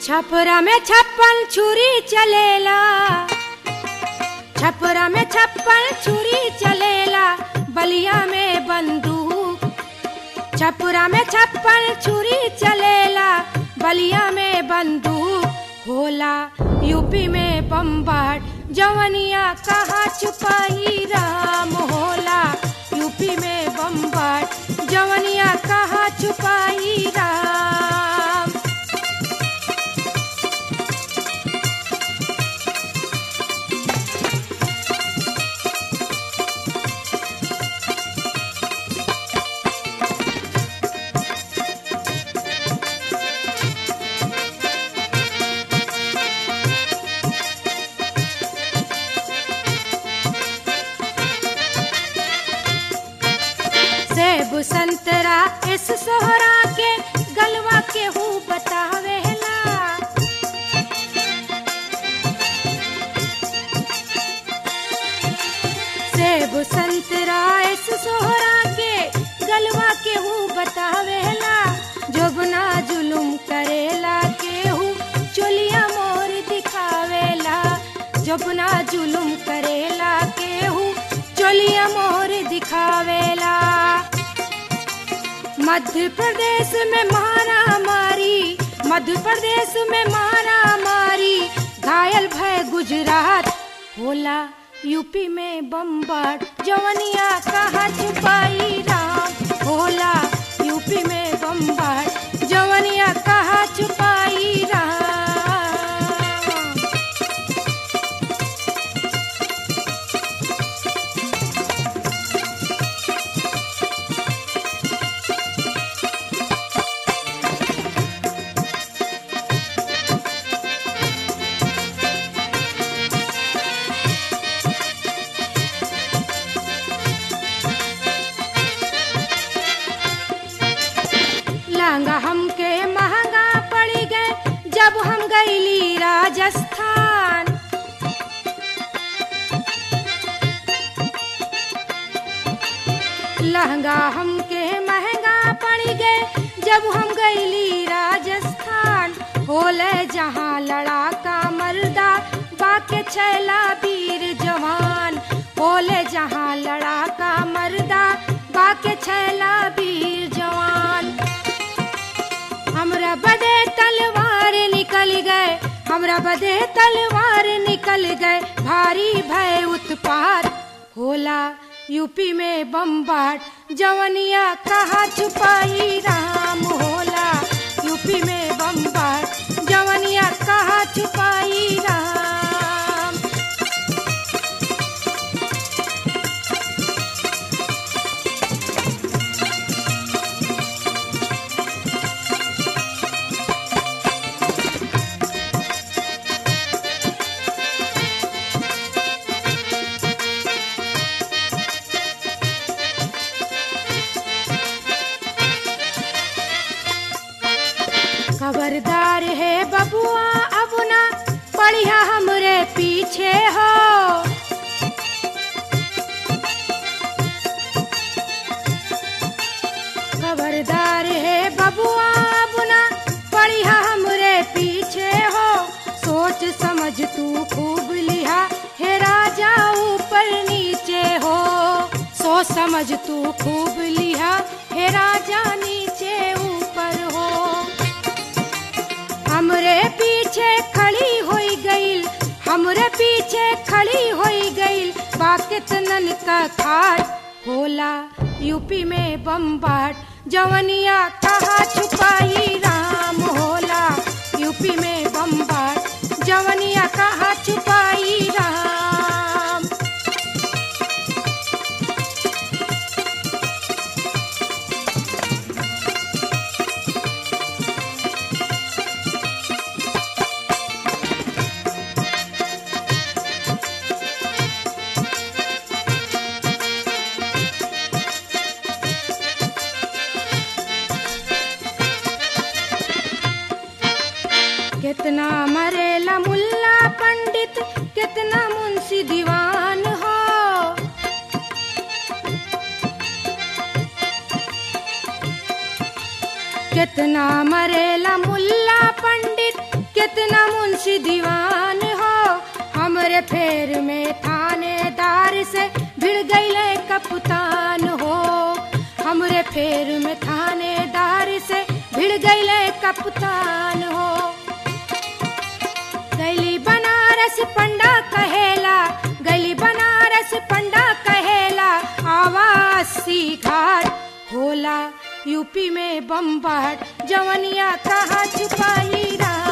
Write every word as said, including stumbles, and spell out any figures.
छपरा में छप्पन छुरी चलेला, छपरा में छप्पन छुरी चलेला, बलिया में बंदूक। छपरा में छप्पन छुरी चलेला, बलिया में बंदूक। होला यूपी में बम्बाट, जवनिया कहाँ छुपाई राम। होला यूपी में बम्बाट, जवनिया कहाँ छुपाई राम। सेब संतरा इस सोहरा के गलवा के हूँ बतावेला। सेब संतरा इस सोहरा के गलवा के हूँ बतावेला। जोबना जुलुम करेला के हूँ चोलिया मोर दिखावेला। जोबना जुलुम करेला के हूँ चोलिया मोर दिखावेला। मध्य प्रदेश में मारा मारी, मध्य प्रदेश में मारा मारी, घायल भय गुजरात। होला यूपी में बम्बाट, जवनिया कहाँ छुपाई राम। होला यूपी में बम्बाट, जवनिया कहाँ छुपाई राम। लहंगा हमके महंगा पड़ गए जब हम गईली राजस्थान। लहंगा हमके महंगा पड़ गए जब हम गईली राजस्थान। होले जहाँ लड़ाका मर्दा, बाके छैला वीर जवान। होले जहाँ लड़ाका मर्दा, बाके छैला वीर जवान। हमरा बदे तलवार निकल गए, हमरा बदे तलवार निकल गए, भारी भय उत्पात। होला यूपी में बम्बाट, जवनिया कहाँ छुपाई राम। होला यूपी में बम्बाट, जवनिया कहाँ छुपाई राम। खबरदार है बबुआ, अब ना पढ़िया हमरे पीछे हो। खबरदार है बबुआ, अब ना पढ़िया हमरे पीछे हो। सोच समझ तू खूब लिहा, हे राजा ऊपर नीचे हो। सोच समझ तू खूब लिहा, हे राजा नीचे ऊपर हो। हमरे पीछे खड़ी होई गईल, हमरे पीछे खड़ी होई गईल, बाकितनन का खाट। होला यूपी में बम्बाट, जवनिया कहाँ छुपाई राम। होला यूपी में बम्बाट, जवनिया कहाँ छुपाई राम। कितना मरेला मुल्ला पंडित, कितना मुंशी दीवान हो। कितना मरेला मुल्ला पंडित, भिड़ गईले कप्तान हो। गैली बनारस पंडा कहेला, गैली बनारस पंडा कहेला, आवासी घाट होला यूपी में बम्बाट, जवनिया कहाँ छुपाई रात।